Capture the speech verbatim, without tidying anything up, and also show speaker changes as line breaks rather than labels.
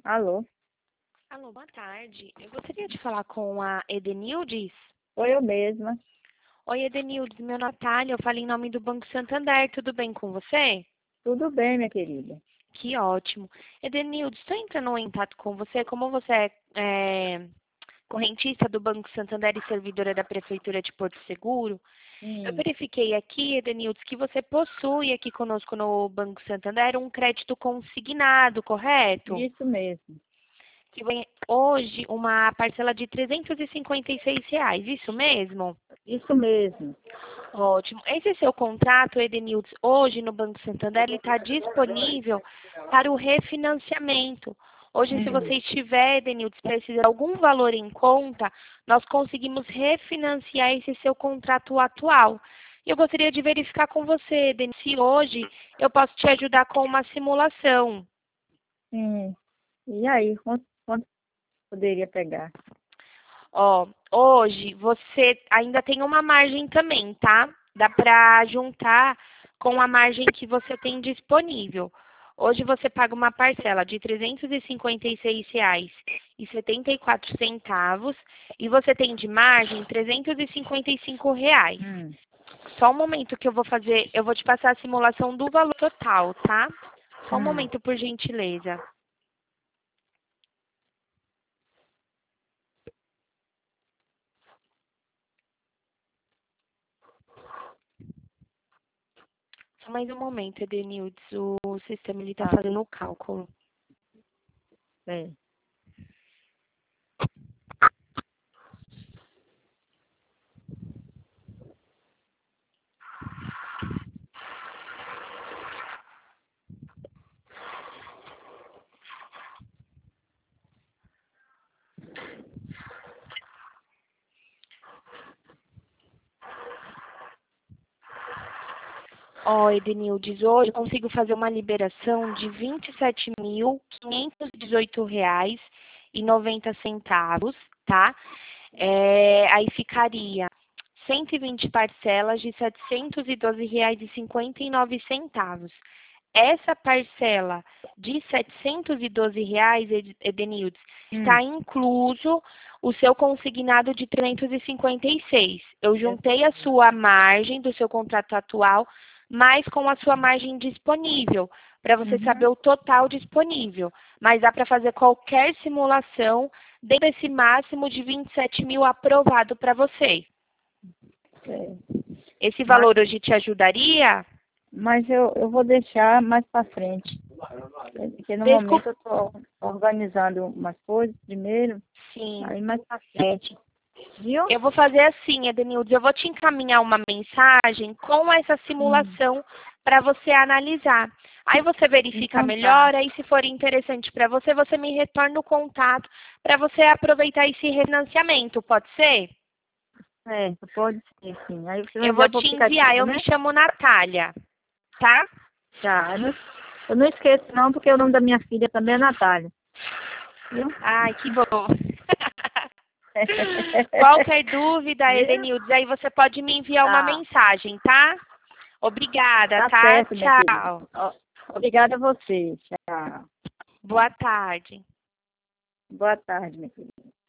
Alô?
Alô, boa tarde. Eu gostaria de falar com a Edenildes.
Oi, eu mesma.
Oi, Edenildes, meu nome é Natália, eu falo em nome do Banco Santander, tudo bem com você?
Tudo bem, minha querida?
Que ótimo. Edenildes, estou entrando em contato com você, como você é, é correntista do Banco Santander e servidora da Prefeitura de Porto Seguro, eu
Hum,
verifiquei aqui, Edenildes, que você possui aqui conosco no Banco Santander um crédito consignado, correto?
isso mesmo.
Que vem hoje uma parcela de trezentos e cinquenta e seis reais, isso mesmo?
Isso mesmo.
Ótimo. Esse seu contrato, Edenildes, hoje no Banco Santander, ele está disponível para o refinanciamento. Hoje, se
Hum,
você estiver, Edenildes, precisando de algum valor em conta, nós conseguimos refinanciar esse seu contrato atual. E eu gostaria de verificar com você, Edenildes, se hoje eu posso te ajudar com uma simulação.
hum. E aí, quanto, quanto poderia pegar?
Ó, hoje você ainda tem uma margem também, tá? Dá para juntar com a margem que você tem disponível. Hoje você paga uma parcela de trezentos e cinquenta e seis reais e setenta e quatro centavos e você tem de margem trezentos e cinquenta e cinco reais.
Hum,
Só um momento que eu vou fazer, eu vou te passar a simulação do valor total, tá? Só um
hum.
momento, por gentileza. Só mais um momento, Edenildes. O sistema ele tá
Tá,
fazendo o cálculo.
é.
Ó, Edenildes, hoje eu consigo fazer uma liberação de vinte e sete mil quinhentos e dezoito reais e noventa centavos, tá? É, aí ficaria cento e vinte parcelas de setecentos e doze reais e cinquenta e nove centavos. Essa parcela de setecentos e doze reais, Ed- Edenildes, está
Hum,
incluso o seu consignado de trezentos e cinquenta e seis. Eu
é,
juntei a sua margem do seu contrato atual, mais com a sua margem disponível, para você saber
uhum,
o total disponível. Mas dá para fazer qualquer simulação dentro desse máximo de vinte e sete mil aprovado para você.
é.
Esse
Mas,
valor hoje te ajudaria?
mas eu, eu vou deixar mais para frente. É, porque no
Desculpe,
momento eu estou organizando umas coisas primeiro,
sim.
aí mais para frente. Viu?
Eu vou fazer assim, Edenildes, eu vou te encaminhar uma mensagem com essa
Hum,
simulação para você analisar. Aí você verifica
então tá.
melhor, aí se for interessante para você, você me retorna o contato para você aproveitar esse refinanciamento, pode ser?
É, pode ser, sim. Aí você vai
Eu vou
enviar para o
te enviar,
aplicativo,
eu me
né?
chamo Natália, tá?
Tá. Eu não, eu não esqueço não, porque o nome da minha filha também é Natália. Viu?
Ai, que bom. Qualquer dúvida,
Viu?
Edenildes, aí você pode me enviar uma
Tá.
mensagem, tá? Obrigada,
Tá
tá?
certo, minha querida.
Tchau.
Ó, obrigada a você. Tchau.
Boa tarde.
Boa tarde, minha querida.